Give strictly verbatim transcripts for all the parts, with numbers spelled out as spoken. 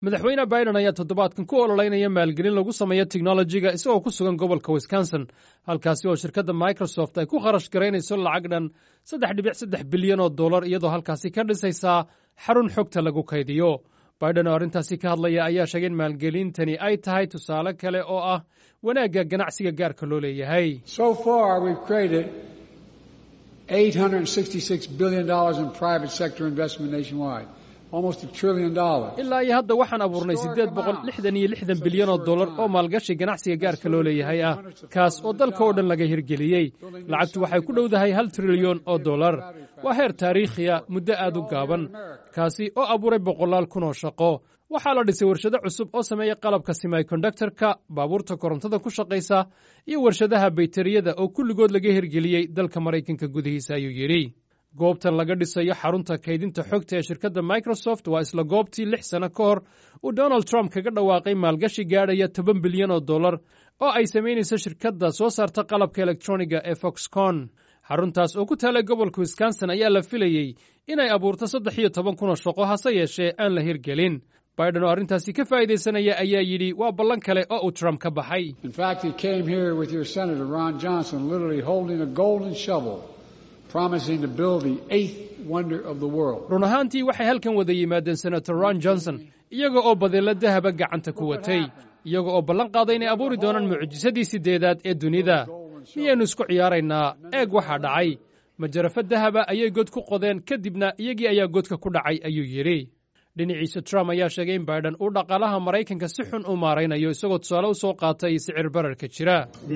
madaxweyne Biden ayaa toddobaadkan ku ololeynaya maalgelin lagu sameeyo teknolojiga isagoo ku sugan gobolka Wisconsin, halkaasi oo shirkadda Microsoft ay ku kharash garaynayso lacag dhan saddex dhibic saddex bilyan oo dollar iyadoo halkaasi ka dhisaysa xarun xogta lagu kaydiyo. Biden oo arrintaasi ka hadlaya ayaa sheegay in maalgelintani ay tahay tusaale kale oo ah wanaagga ganacsiga gaarka loo leeyahay. So far we've created eight hundred sixty-six billion dollars in private sector investment nationwide. Almost a trillion dollars. Ilaa iyo hadda waxaan abuurnay siddeed boqol lixdan iyo lixdan bilyan oo dollar oo maalgashi ganacsiga gaarka loo leeyahay ah, kaas oo dalka oo dhan laga hirgeliyey. Lacagtu waxay ku dhowdahay hal trilyan oo dollar. Waa heer taariikhiya muddo aad u gaaban, kaasi oo abuuray boqolaal kun oo shaqo. Waxaa la dhisay warshado cusub oo sameeya qalabka semiconductor-ka, baabuurta korontada ku shaqaysa, iyo warshadaha baytariyada oo kulligood laga hirgeliyey dalka Maraykanka gudihiisa, ayuu yidhi. goobtan laga dhisayo xarunta kaydinta xogta ee shirkadda Microsoft waa isla goobtii lix sano ka hor uu Donald Trump kaga dhawaaqay maalgashi gaadhaya toban bilyan oo dollar oo ay samaynayso shirkadda soo saarta qalabka elektroniga ee Foxconn. Xaruntaas oo ku taala gobolka Wisconsin ayaa la filayey inay abuurto saddex iyo toban kun oo shaqo, hase yeeshee aan la hirgelin. Biden oo arrintaasi ka faa'iidaysanaya ayaa yidhi waa ballan kale oo uu Trump ka baxay. In fact, he came here with your Senator Ron Johnson literally holding a golden shovel, promising to build the eighth wonder of the world. Run ahaantii waxay halkan wada yimaadeen Senator Ron Johnson iyaga oo badeelo dahaba gacanta ku watay, iyaga oo ballan qaaday inay abuuri doonaan mucjisadii sideedaad ee dunida. Miyaynu isku ciyaaraynaa? Eeg waxaa dhacay. Majarafad dahaba ayay god ku qodeen, kadibna iyagii ayaa godka ku dhacay, ayuu yidhi. dhinaciisa Trump ayaa sheegay in Biden uu dhaqaalaha Maraykanka si xun u maaraynayo, isagoo tusaale u soo qaatay sicir bararka jira.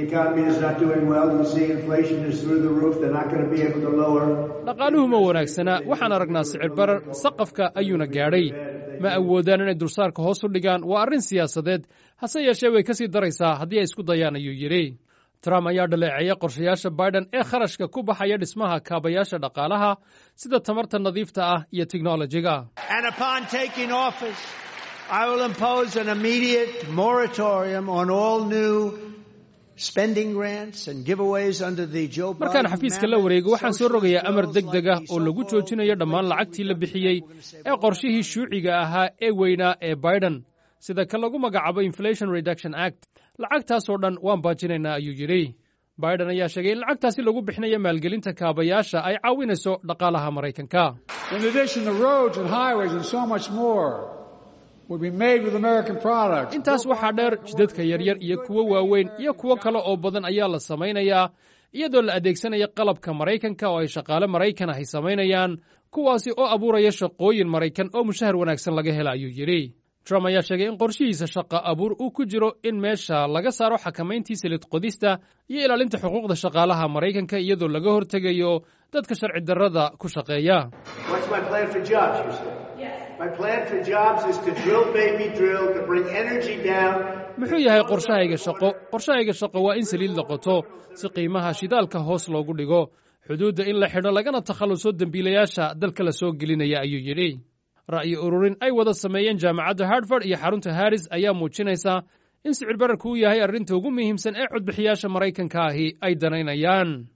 Dhaqaaluhu ma wanaagsana, waxaan aragnaa sicir barar saqafka ayuuna gaadhay. Ma awoodaan inay dulsaarka hoos u dhigaan, waa arrin siyaasadeed, hase yeeshee way ka sii daraysaa haddii ay isku dayaan, ayuu yidhi. Trump ayaa dhaleeceeyay qorshayaasha Biden ee kharashka ku baxaya dhismaha kaabayaasha dhaqaalaha sida tamarta nadiifta ah iyo teknolojiga. And upon taking office, I will impose an immediate moratorium on all new spending grants and giveaways under the Joe Biden. Markaan xafiiska la wareego waxaan soo rogayaa amar degdeg ah oo lagu joojinayo dhammaan lacagtii la bixiyey ee qorshihii shuuciga ahaa ee weynaa ee Biden, sida kan lagu magacaabo Inflation Reduction Act. lacagtaasoo dhan waan baajinaynaa, ayuu yidhi. Biden ayaa sheegay in lacagtaasi lagu bixinayo maalgelinta kaabayaasha ay caawinayso dhaqaalaha Maraykanka. In addition, the roads and highways and so much more will be made with American products. Intaas waxaa dheer, jidadka yaryar iyo kuwo waaweyn iyo kuwo kale oo badan ayaa la samaynayaa iyadoo la adeegsanaya qalabka Maraykanka oo ay shaqaale Maraykan ah ay samaynayaan, kuwaasi oo abuuraya shaqooyin Maraykan oo mushahar wanaagsan laga hela, ayuu yidhi. Trump ayaa sheegay in qorshihiisa shaqo abuur uu ku jiro in meesha laga saaro xakamayntii silid qodista iyo ilaalinta xuquuqda shaqaalaha Maraykanka iyadoo laga hortegayo dadka sharci darrada ku shaqeeya. What's my plan for jobs, you say? Yes. My plan for jobs is to drill baby drill to bring energy down. Muxuu yahay qorshahayga shaqo? Qorshahayga shaqo waa in saliid la qoto si qiimaha shidaalka hoos loogu dhigo, xuduudda in la xidho lagana takhaluso dambiilayaasha dalka la soo gelinaya, ayuu yidhi. ra'yi ururin ay wada sameeyeen jaamacadda Harvard iyo xarunta Harris ayaa muujinaysa in sicir bararku uu yahay arrinta ugu muhiimsan ee codbixiyaasha Maraykanka ahi ay danaynayaan.